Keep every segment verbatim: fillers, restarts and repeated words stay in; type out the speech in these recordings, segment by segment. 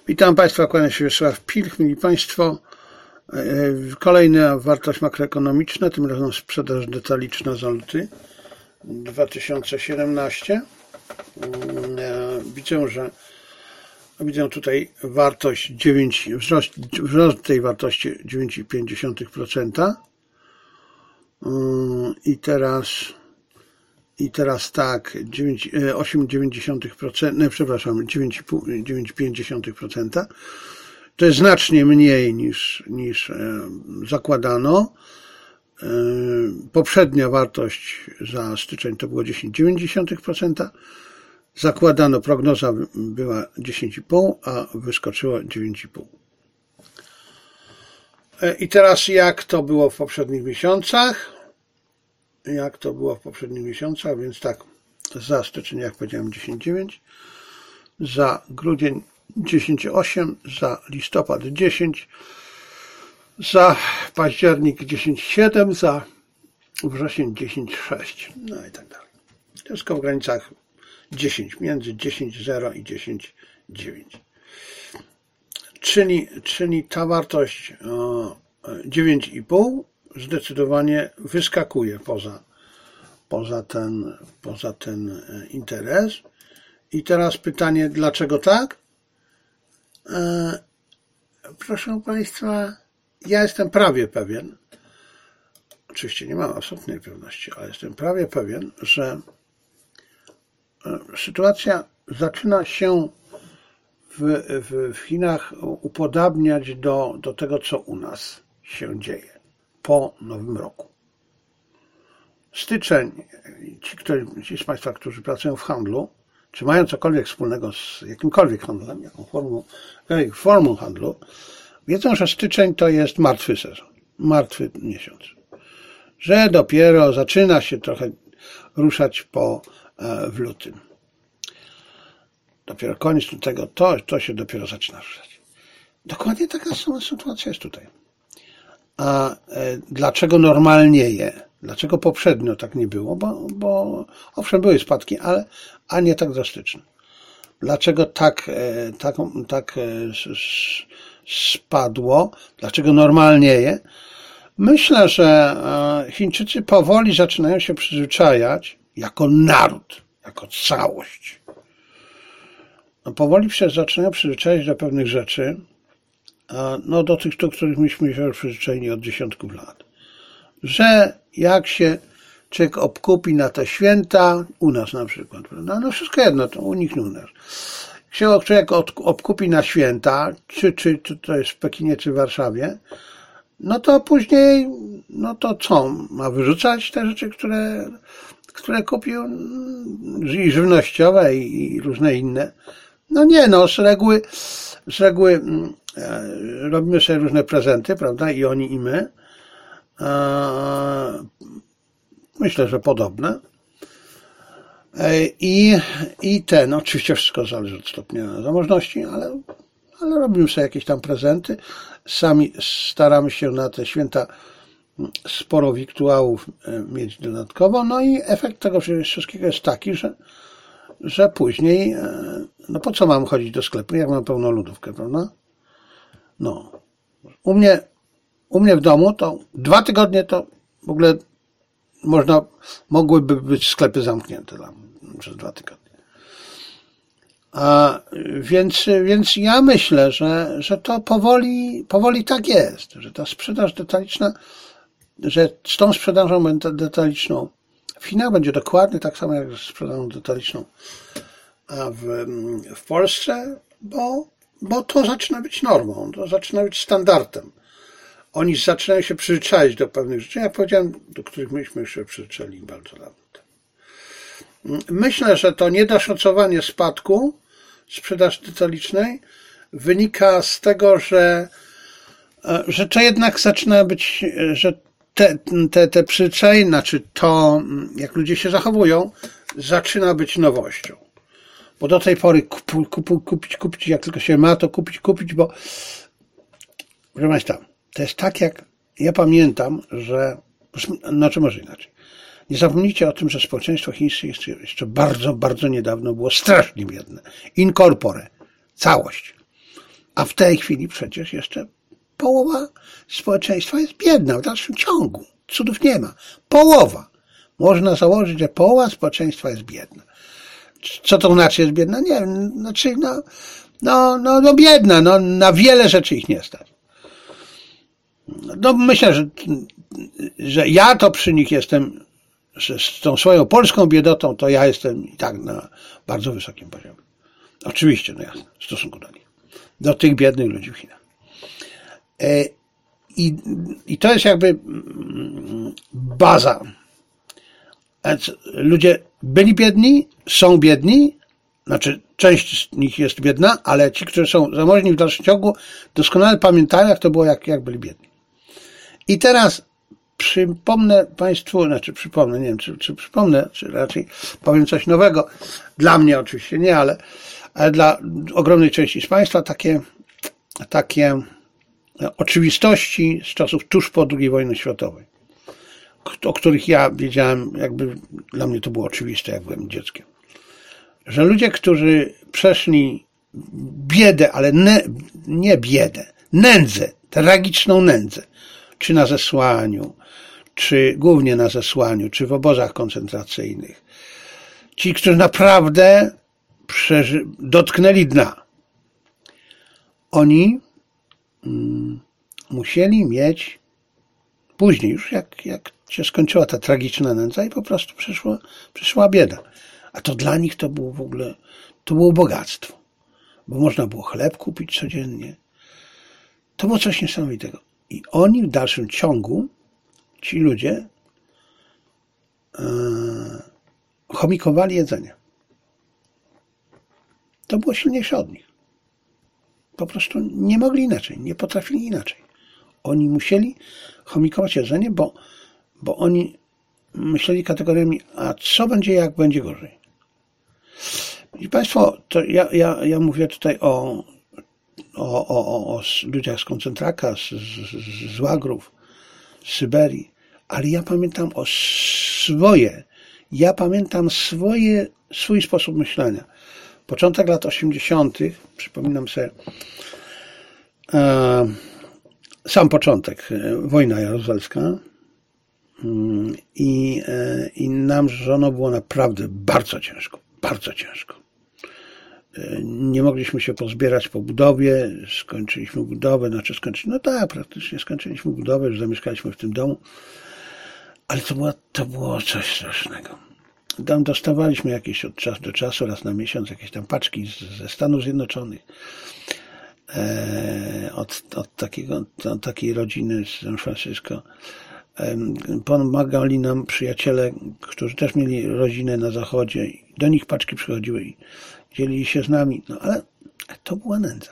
Witam Państwa, kłaniam się Wiesław Pilch. Mili Państwo, kolejna wartość makroekonomiczna, tym razem sprzedaż detaliczna za luty dwa tysiące siedemnasty. Widzę, że widzę tutaj wartość dziewięć, wzrost, wzrost tej wartości dziewięć przecinek pięć procent i teraz i teraz tak osiem przecinek dziewięć procent, nie, przepraszam, dziewięć przecinek pięć procent. To jest znacznie mniej niż, niż zakładano. Poprzednia wartość za styczeń to było dziesięć przecinek dziewięć procent. Zakładano, prognoza była dziesięć przecinek pięć, a wyskoczyło dziewięć przecinek pięć. I teraz jak to było w poprzednich miesiącach? Jak to było w poprzednich miesiącach, więc tak, za styczeń, jak powiedziałem, dziesięć przecinek dziewięć, za grudzień dziesięć przecinek osiem, za listopad dziesięć, za październik dziesięć przecinek siedem, za wrzesień dziesięć przecinek sześć, no i tak dalej. Wszystko w granicach dziesięć, między dziesięć przecinek zero i dziesięć przecinek dziewięć. Czyli, czyli ta wartość dziewięć przecinek pięć zdecydowanie wyskakuje poza, poza, ten, poza ten interes. I teraz pytanie, dlaczego tak? E, proszę Państwa, ja jestem prawie pewien, oczywiście nie mam absolutnej pewności, ale jestem prawie pewien, że sytuacja zaczyna się w, w, w Chinach upodabniać do, do tego, co u nas się dzieje po Nowym Roku. Styczeń, ci, którzy, ci z Państwa, którzy pracują w handlu, czy mają cokolwiek wspólnego z jakimkolwiek handlem, jaką formą, formą handlu, wiedzą, że styczeń to jest martwy sezon, martwy miesiąc. Że dopiero zaczyna się trochę ruszać po, w lutym. Dopiero koniec lutego, to, to się dopiero zaczyna ruszać. Dokładnie taka sama sytuacja jest tutaj. A e, dlaczego normalnieje? Dlaczego poprzednio tak nie było? Bo, bo owszem, były spadki, ale a nie tak drastyczne. Dlaczego tak, e, tak, tak e, spadło? Dlaczego normalnieje? Myślę, że e, Chińczycy powoli zaczynają się przyzwyczajać jako naród, jako całość. No, powoli się zaczynają przyzwyczajać do pewnych rzeczy, no do tych, do których myśmy się przyzwyczajeni od dziesiątków lat. Że jak się człowiek obkupi na te święta, u nas na przykład, prawda? No wszystko jedno, to u nich nie u nas. Jak się człowiek obkupi na święta, czy, czy, czy to jest w Pekinie, czy w Warszawie, no to później, no to co? Ma wyrzucać te rzeczy, które, które kupił, i żywnościowe, i, i różne inne. No nie, no z reguły, z reguły robimy sobie różne prezenty, prawda, i oni, i my. Myślę, że podobne. I, i ten, oczywiście wszystko zależy od stopnia zamożności, ale, ale robimy sobie jakieś tam prezenty. Sami staramy się na te święta sporo wiktuałów mieć dodatkowo. No i efekt tego wszystkiego jest taki, że, że później, no po co mam chodzić do sklepu, jak mam pełną lodówkę, prawda? No, u mnie, u mnie w domu to dwa tygodnie to w ogóle można, mogłyby być sklepy zamknięte tam przez dwa tygodnie. A więc, więc ja myślę, że, że to powoli, powoli tak jest, że ta sprzedaż detaliczna, że z tą sprzedażą detaliczną w Chinach będzie dokładnie tak samo jak z sprzedażą detaliczną w, w Polsce, bo Bo to zaczyna być normą, to zaczyna być standardem. Oni zaczynają się przyzwyczaić do pewnych rzeczy, jak powiedziałem, do których myśmy się przyzwyczaili bardzo dawno. Myślę, że to niedoszacowanie spadku sprzedaży detalicznej wynika z tego, że, że to jednak zaczyna być, że te, te, te przyzwyczajenia, znaczy to, jak ludzie się zachowują, zaczyna być nowością. Bo do tej pory kup, kup, kupić, kupić, jak tylko się ma, to kupić, kupić, bo proszę Państwa, to jest tak jak, ja pamiętam, że, znaczy może inaczej, nie zapomnijcie o tym, że społeczeństwo chińskie jeszcze, jeszcze bardzo, bardzo niedawno było strasznie biedne. In corpore, całość. A w tej chwili przecież jeszcze połowa społeczeństwa jest biedna w dalszym ciągu. Cudów nie ma. Połowa. Można założyć, że połowa społeczeństwa jest biedna. Co to znaczy jest biedna? Nie wiem. Znaczy, no, no, no, no biedna. No, na wiele rzeczy ich nie stać. No myślę, że, że ja to przy nich jestem, że z tą swoją polską biedotą, to ja jestem i tak na bardzo wysokim poziomie. Oczywiście, no jasne, w stosunku do nich. Do tych biednych ludzi w Chinach. I, i to jest jakby baza. Ludzie byli biedni, są biedni, znaczy część z nich jest biedna, ale ci, którzy są zamożni w dalszym ciągu, doskonale pamiętają, jak to było, jak, jak byli biedni. I teraz przypomnę Państwu, znaczy przypomnę, nie wiem, czy, czy przypomnę, czy raczej powiem coś nowego. Dla mnie oczywiście nie, ale, ale dla ogromnej części z Państwa takie, takie oczywistości z czasów tuż po drugiej wojnie światowej, o których ja wiedziałem, jakby dla mnie to było oczywiste, jak byłem dzieckiem. Że ludzie, którzy przeszli biedę, ale ne, nie biedę, nędzę, tragiczną nędzę, czy na zesłaniu, czy głównie na zesłaniu, czy w obozach koncentracyjnych. Ci, którzy naprawdę przeży- dotknęli dna. Oni mm, musieli mieć później, już jak, jak się skończyła ta tragiczna nędza i po prostu przyszła, przyszła bieda. A to dla nich to było w ogóle, to było bogactwo. Bo można było chleb kupić codziennie. To było coś niesamowitego. I oni w dalszym ciągu, ci ludzie, e, chomikowali jedzenie. To było silniejsze od nich. Po prostu nie mogli inaczej, nie potrafili inaczej. Oni musieli chomikować jedzenie, bo, bo oni myśleli kategoriami, a co będzie, jak będzie gorzej. I Państwo, to ja, ja, ja mówię tutaj o O, o, o, o ludziach z koncentraka, z, z, z łagrów, z Syberii, ale ja pamiętam o swoje, ja pamiętam swoje, swój sposób myślenia. Początek lat osiemdziesiątych, przypominam sobie, e, sam początek, wojna jaruzalska i, e, i nam z żoną było naprawdę bardzo ciężko, bardzo ciężko. Nie mogliśmy się pozbierać po budowie, skończyliśmy budowę, znaczy skończyliśmy, no tak, praktycznie skończyliśmy budowę, już zamieszkaliśmy w tym domu, ale to było, to było coś strasznego. Tam dostawaliśmy jakieś od czasu do czasu, raz na miesiąc, jakieś tam paczki z, ze Stanów Zjednoczonych, e, od, od, takiego, od takiej rodziny z San Francisco. E, pomagali nam przyjaciele, którzy też mieli rodzinę na zachodzie, do nich paczki przychodziły i dzielili się z nami, no ale to była nędza.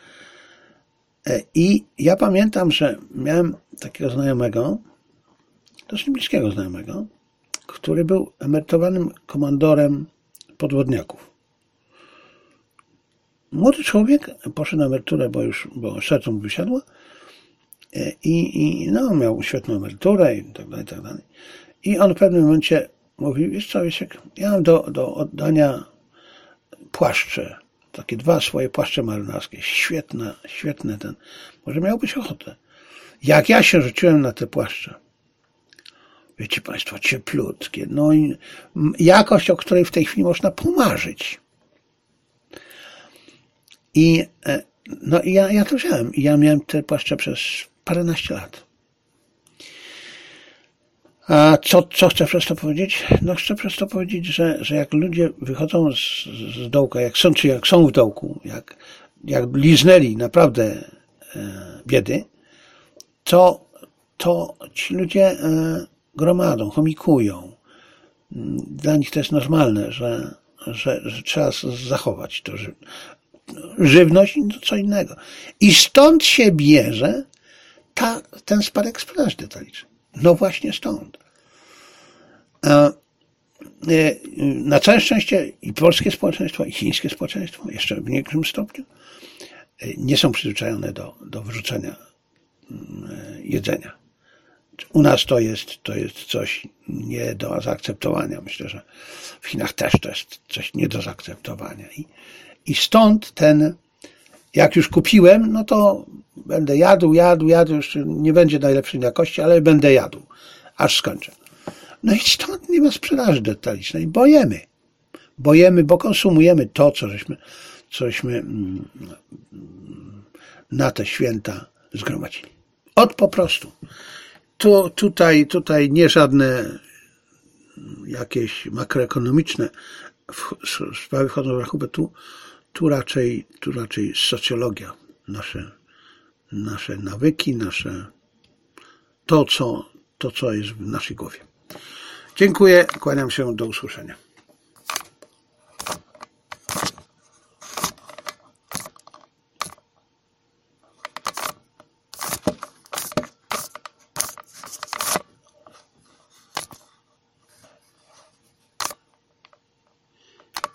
I ja pamiętam, że miałem takiego znajomego, dosyć bliskiego znajomego, który był emerytowanym komandorem podwodniaków. Młody człowiek poszedł na emeryturę, bo już bo serce mu wysiadło i, i no, miał świetną emeryturę i tak dalej, i tak dalej. I on w pewnym momencie mówił, wiesz co, Wiesiek, ja mam do, do oddania płaszcze, takie dwa swoje płaszcze marynarskie, świetne, świetne ten, może miałbyś ochotę. Jak ja się rzuciłem na te płaszcze, wiecie Państwo, cieplutkie, no i jakość, o której w tej chwili można pomarzyć. I no i ja, ja to wziąłem i ja miałem te płaszcze przez paręnaście lat. A co, co chcę przez to powiedzieć? No chcę przez to powiedzieć, że, że jak ludzie wychodzą z, z dołka, jak są, czy jak są w dołku, jak, jak liznęli naprawdę e, biedy, to, to ci ludzie e, gromadą, chomikują. Dla nich to jest normalne, że, że, że trzeba zachować to ży, żywność i co innego. I stąd się bierze ta, ten spadek sprzedaży detalicznej. No właśnie stąd. Na całe szczęście i polskie społeczeństwo, i chińskie społeczeństwo, jeszcze w niektórym stopniu, nie są przyzwyczajone do, do wyrzucania jedzenia. U nas to jest, to jest coś nie do zaakceptowania. Myślę, że w Chinach też to jest coś nie do zaakceptowania. I, i stąd ten, Jak już kupiłem, no to będę jadł, jadł, jadł, jeszcze nie będzie najlepszej jakości, ale będę jadł, aż skończę. No i stąd nie ma sprzedaży detalicznej. Bojemy. Bojemy, bo konsumujemy to, co żeśmy, cośmy na te święta zgromadzili. Od po prostu. Tu, tutaj, tutaj nie żadne jakieś makroekonomiczne sprawy wchodzą w rachubę. Tu, tu raczej, tu raczej socjologia. Nasze, nasze nawyki, nasze, to co, to, co jest w naszej głowie. Dziękuję, kłaniam się, do usłyszenia.